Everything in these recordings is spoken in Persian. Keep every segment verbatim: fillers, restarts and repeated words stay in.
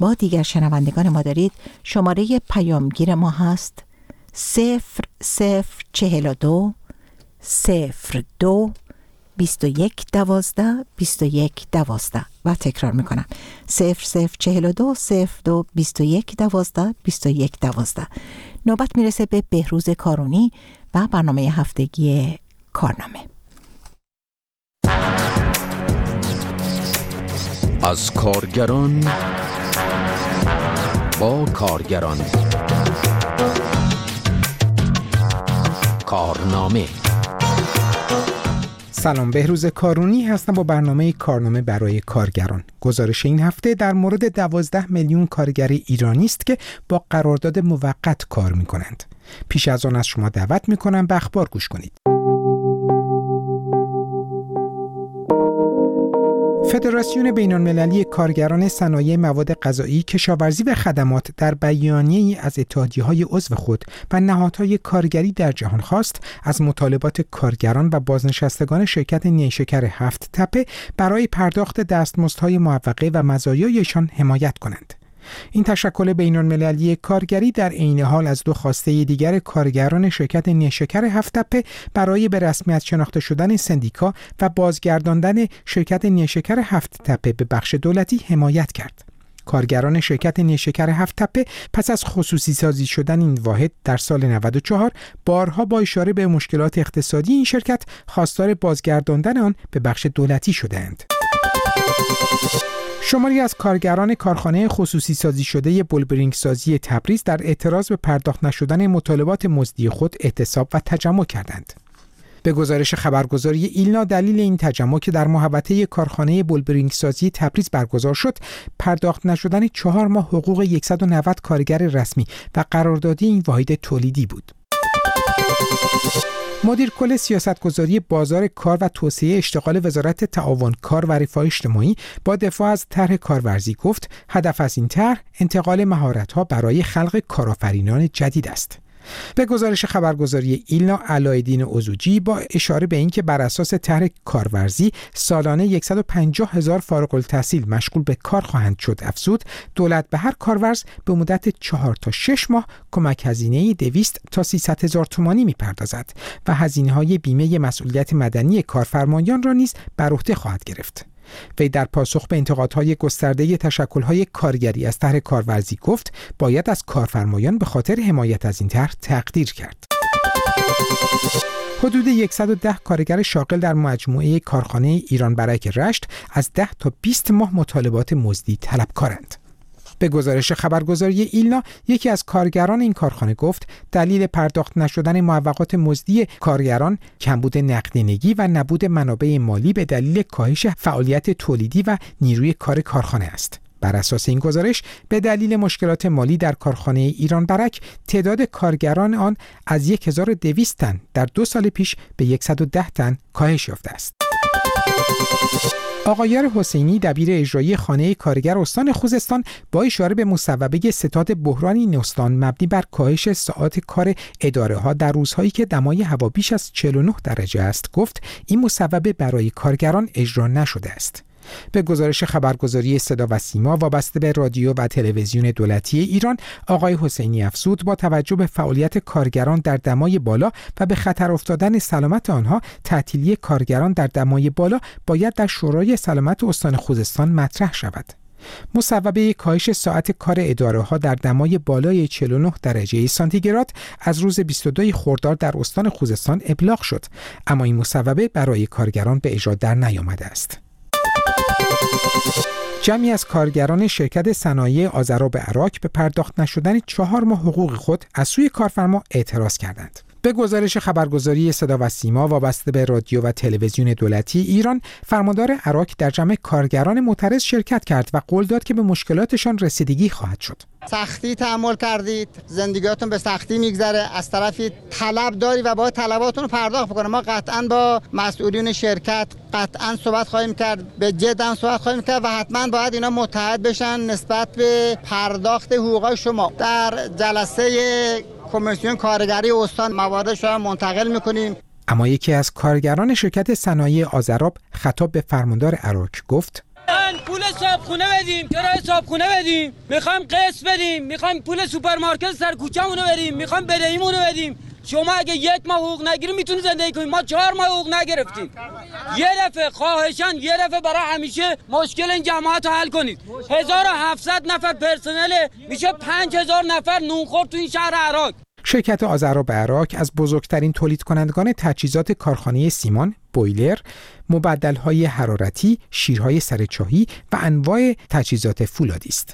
با دیگر شنوندگان ما دارید. شماره پیامگیر ما هست صفر صفر چهل و دو صفر دو بیست و یک دوازده بیست و یک دوازده و تکرار میکنم صفر صفر چهل و دو صفر دو بیست و یک دوازده بیست و یک دوازده. نوبت میرسه به بهروز کارونی و برنامه هفتگی کارنامه. از کارگران با کارگران کارنامه. سلام، بهروز کارونی هستم با برنامه کارنامه برای کارگران. گزارش این هفته در مورد دوازده میلیون کارگر ایرانی است که با قرارداد موقت کار می‌کنند. پیش از آن از شما دعوت می‌کنم به اخبار گوش کنید. فدراسیون بین‌المللی کارگران صنایع مواد غذایی، کشاورزی و خدمات در بیانیه‌ای از اتحادیه‌های عضو خود و نهادهای کارگری در جهان خواست از مطالبات کارگران و بازنشستگان شرکت نیشکر هفت تپه برای پرداخت دستمزدهای موقته و مزایایشان حمایت کنند. این تشکل بین‌المللی کارگری در عین حال از دو خواسته دیگر کارگران شرکت نیشکر هفت تپه برای به رسمیت شناخته شدن سندیکا و بازگرداندن شرکت نیشکر هفت تپه به بخش دولتی حمایت کرد. کارگران شرکت نیشکر هفت تپه پس از خصوصی سازی شدن این واحد در سال نود و چهار بارها با اشاره به مشکلات اقتصادی این شرکت خواستار بازگرداندن آن به بخش دولتی شدند. شماری از کارگران کارخانه خصوصی سازی شده بولبرینگ سازی تبریز در اعتراض به پرداخت نشدن مطالبات مزدی خود اعتصاب و تجمع کردند. به گزارش خبرگزاری ایلنا، دلیل این تجمع که در محوطه کارخانه بولبرینگ سازی تبریز برگزار شد، پرداخت نشدن چهار ماه حقوق صد و نود کارگر رسمی و قراردادی این واحد تولیدی بود. مدیر کل سیاستگذاری بازار کار و توسعه اشتغال وزارت تعاون کار و رفاه اجتماعی با دفاع از طرح کارورزی گفت هدف از این طرح انتقال مهارت‌ها برای خلق کارآفرینان جدید است. به گزارش خبرگزاری ایلنا، علایالدین اوزوجی با اشاره به اینکه بر اساس طرح کارورزی سالانه صد و پنجاه هزار فارغ التحصیل مشغول به کار خواهند شد افزود، دولت به هر کارورز به مدت چهار تا شش ماه کمک هزینه‌ای دویست تا سیصد هزار تومانی می‌پردازد و هزینه‌های بیمه مسئولیت مدنی کارفرمایان را نیز بر عهده خواهد گرفت. وی در پاسخ به انتقادهای گسترده تشکل‌های کارگری از طرح کارورزی گفت باید از کارفرمایان به خاطر حمایت از این طرح تقدیر کرد. حدود صد و ده کارگر شاغل در مجموعه کارخانه ایران برک رشت از ده تا بیست ماه مطالبات مزدی طلبکارند. به گزارش خبرگزاری ایلنا، یکی از کارگران این کارخانه گفت دلیل پرداخت نشدن معوقات مزدی کارگران کمبود نقدینگی و نبود منابع مالی به دلیل کاهش فعالیت تولیدی و نیروی کار کارخانه است. بر اساس این گزارش به دلیل مشکلات مالی در کارخانه ایران برک تعداد کارگران آن از هزار و دویست تن در دو سال پیش به صد و ده تن کاهش یافته است. آقایار حسینی، دبیر اجرایی خانه کارگر استان خوزستان، با اشاره به مصوبه ستاد بحران این استان مبنی بر کاهش ساعات کار اداره ها در روزهایی که دمای هوا بیش از چهل و نه درجه است، گفت این مصوبه برای کارگران اجرا نشده است. به گزارش خبرگزاری صدا و سیما وابسته به رادیو و تلویزیون دولتی ایران، آقای حسینی افزود با توجه به فعالیت کارگران در دمای بالا و به خطر افتادن سلامت آنها، تعطیلی کارگران در دمای بالا باید در شورای سلامت استان خوزستان مطرح شود. مصوبه کاهش ساعت کار اداره ها در دمای بالای چهل و نه درجه سانتیگراد از روز بیست و دو خرداد در استان خوزستان ابلاغ شد، اما این مصوبه برای کارگران به اجرا در نیامده است. جمعی از کارگران شرکت صنایع آذراب عراق به پرداخت نشدن چهار ماه حقوق خود از سوی کارفرما اعتراض کردند. به گزارش خبرگزاری صدا و سیما وابسته به رادیو و تلویزیون دولتی ایران، فرماندار عراق در جمع کارگران معترض شرکت کرد و قول داد که به مشکلاتشان رسیدگی خواهد شد. سختی تحمل کردید، زندگیاتون به سختی میگذره، از طرفی طلب داری و باید طلباتون رو پرداخت بکنه. ما قطعاً با مسئولین شرکت قطعاً صحبت خواهیم کرد، به جد صحبت خواهیم کرد و حتماً باید اینا متحد بشن نسبت به پرداخت حقوق شما. در جلسه کمیسیون کارگری استان مواردش رو منتقل میکنیم. اما یکی از کارگران شرکت صنایع آذراب خطاب به فرماندار عراق گفت پول صابخونه بدیم، کرایه صابخونه بدیم، میخوایم قسط بدیم، میخوایم پول سوپرمارکت سر کوچه‌مونو بدیم، میخوایم بدهیمونو بدیم. شما اگه یک ماه حقوق نگیری میتونی زندگی کنی. ما چهار ماه حقوق نگرفتیم. یه دفعه خواهشاً یه دفعه برای همیشه مشکل این جماعت رو حل کنید. هزار و هفتصد نفر پرسنل میشه پنج هزار نفر نونخور تو این شهر عراق. شرکت آذرا به عراق از بزرگترین تولید کنندگان تجهیزات کارخانه سیمان، بویلر، مبدل‌های حرارتی، شیرهای سرچاهی و انواع تجهیزات فولادی است.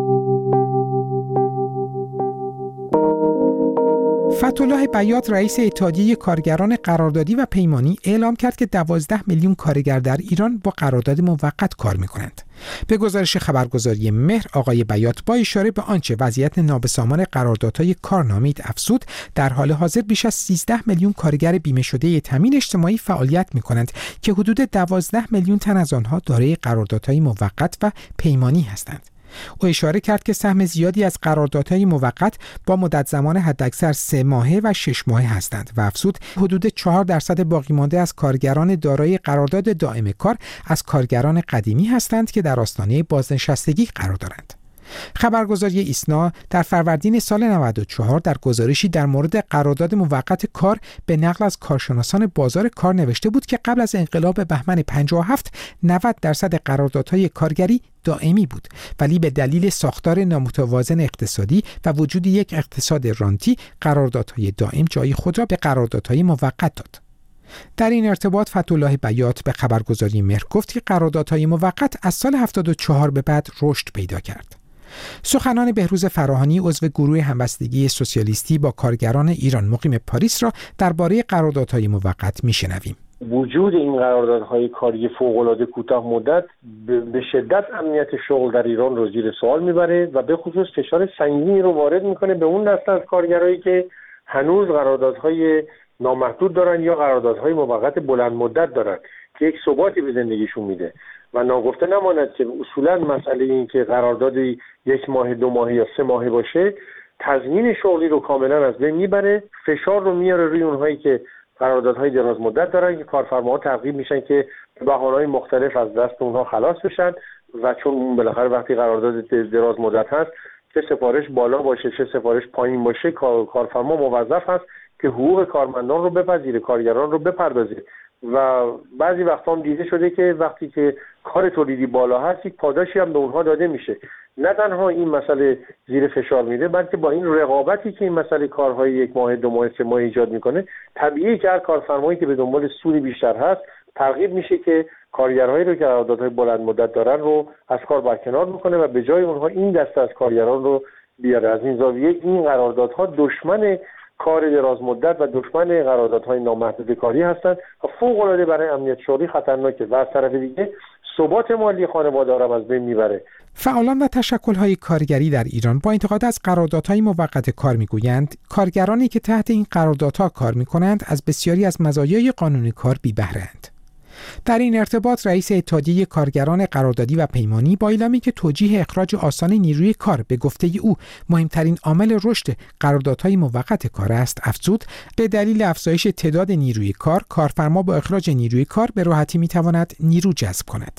فتح‌الله بیات رئیس اتحادیه کارگران قراردادی و پیمانی اعلام کرد که دوازده میلیون کارگر در ایران با قرارداد موقت کار می‌کنند. به گزارش خبرگزاری مهر، آقای بیات با اشاره به آنچه وضعیت نابسامان قراردادهای کار نامید افزود، در حال حاضر بیش از سیزده میلیون کارگر بیمه شده تامین اجتماعی فعالیت می‌کنند که حدود دوازده میلیون تن از آنها دارای قراردادهای موقت و پیمانی هستند. او اشاره کرد که سهم زیادی از قراردادهای موقت با مدت زمان حداکثر سه ماهه و شش ماهه هستند و افزود حدود چهار درصد باقی مانده از کارگران دارای قرارداد دائم کار از کارگران قدیمی هستند که در آستانه بازنشستگی قرار دارند. خبرگزاری ایسنا در فروردین سال نود و چهار در گزارشی در مورد قرارداد موقت کار به نقل از کارشناسان بازار کار نوشته بود که قبل از انقلاب بهمن پنجاه و هفت نود درصد قراردادهای کارگری دائمی بود، ولی به دلیل ساختار نامتوازن اقتصادی و وجود یک اقتصاد رانتی قراردادهای دائم جای خود را به قراردادهای موقت داد. در این ارتباط فتح‌الله بیات به خبرگزاری مهر گفت که قراردادهای موقت از سال هفتاد و چهار به بعد رشد پیدا کرد. سخنان بهروز فراهانی عضو گروه همبستگی سوسیالیستی با کارگران ایران مقیم پاریس را درباره قراردادهای موقت میشنویم. وجود این قراردادهای کاری فوق‌العاده کوتاه مدت به شدت امنیت شغل در ایران رو زیر سوال میبره و به خصوص فشار سنگینی رو وارد میکنه به اون دسته از کارگرایی که هنوز قراردادهای نامحدود دارن یا قراردادهای موقت بلند مدت دارن که یک ثباتی به زندگیشون میده. و ناگفته نماند که اصولا مسئله این که قراردادی یک ماه دو ماهه یا سه ماهه باشه تضمین شغلی رو کاملا از بین میبره، فشار رو میاره روی اونهایی که قراردادهای دراز مدت دارن که کارفرماها ترغیب میشن که به بهانه‌های مختلف از دست اونها خلاص بشن و چون بالاخره وقتی قرارداد دراز مدت هست چه سفارش بالا باشه چه سفارش پایین باشه کارفرما موظف هست که حقوق کارمندان رو بپذیره، کارگران رو بپردازه و بعضی وقتا هم دیده شده که وقتی که کار تولیدی بالا هست یک پاداشی هم به اونها داده میشه. نه تنها این مسئله زیر فشار میده بلکه با این رقابتی که این مسئله کارهای یک ماه دو ماه سه ماه ایجاد میکنه طبیعیه که هر کارفرمایی که به دنبال سودی بیشتر هست ترغیب میشه که کارگرهایی رو که قراردادهای بلند مدت دارن رو از کار برکنار میکنه و به جای اونها این دسته از کارگران رو بیاره. از این زاویه این قراردادها دشمن کار دراز مدت و دشمن قراردادهای نامحدود کاری هستند و فوق‌العاده برای امنیت شغلی خطرناکه و از طرف دیگه ثبات مالی خانواده را از بین میبره. فعالان و تشکل‌های کارگری در ایران با انتقاد از قراردادهای موقت کار میگویند کارگرانی که تحت این قراردادها کار میکنند از بسیاری از مزایای قانون کار بی بهره‌اند. در این ارتباط رئیس اتحادیه کارگران قراردادی و پیمانی با اعلامی که توجیه اخراج آسان نیروی کار به گفته او مهمترین عامل رشد قراردادهای موقت کار است افزود به دلیل افزایش تعداد نیروی کار کارفرما با اخراج نیروی کار به راحتی میتواند نیرو جذب کند.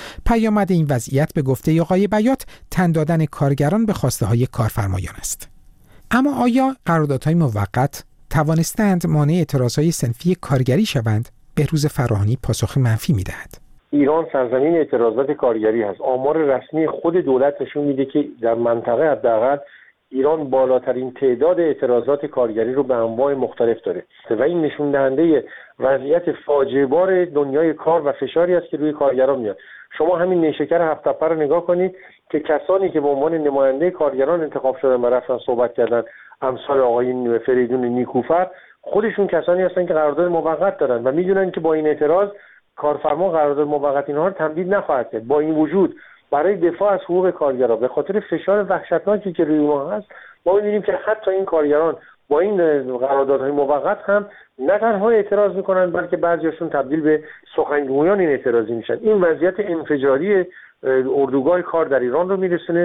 پیامد این وضعیت به گفته آقای بیات تن دادن کارگران به خواسته های کارفرمایان است. اما آیا قراردادهای موقت توانستند مانع اعتراضهای صنفی کارگری شوند؟ بهروز فراهانی پاسخ منفی میدهد. ایران سرزمین اعتراضات کارگری هست. آمار رسمی خود دولت نشون میده که در منطقه حداقل ایران بالاترین تعداد اعتراضات کارگری رو به انواع مختلف داره و این نشون دهنده وضعیت فاجعه بار دنیای کار و فشاری است که روی کارگران میاد. شما همین نیشکر هفت تپه رو نگاه کنید که کسانی که به عنوان نماینده کارگران انتخاب شدن و رفتن صحبت کردن امثال آقای فریدون نیکوفر خودشون کسانی هستن که قرارداد موقت دارن و میدونن که با این اعتراض کارفرما قرارداد موقت اینها رو تمدید نخواهد کرد. با این وجود برای دفاع از حقوق کارگران به خاطر فشار وحشتناکی که روی اونها هست ما می‌بینیم که حتی این کارگران با این قراردادهای موقت هم نه تنها اعتراض میکنن بلکه بعضیاشون تبدیل به سخنگویان این اعتراضی میشن. این وضعیت انفجاری اردوگاه کار در ایران رو میرسونه.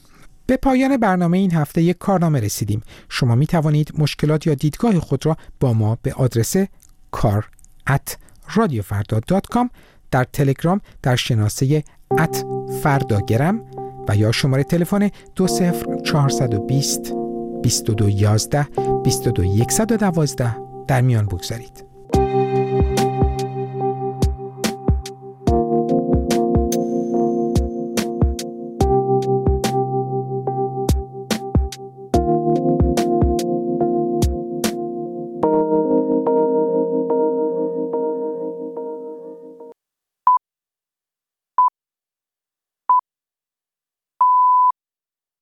به پایان برنامه این هفته یک کارنامه رسیدیم. شما می توانید مشکلات یا دیدگاه خود را با ما به آدرس کار ات رادیو فردا دات کام در تلگرام در شناسه ات فرداگرم و یا شماره تلفن دو صفر چهارصد و بیست بیست و دو یازده بیست و دو صد و دوازده در میان بگذارید.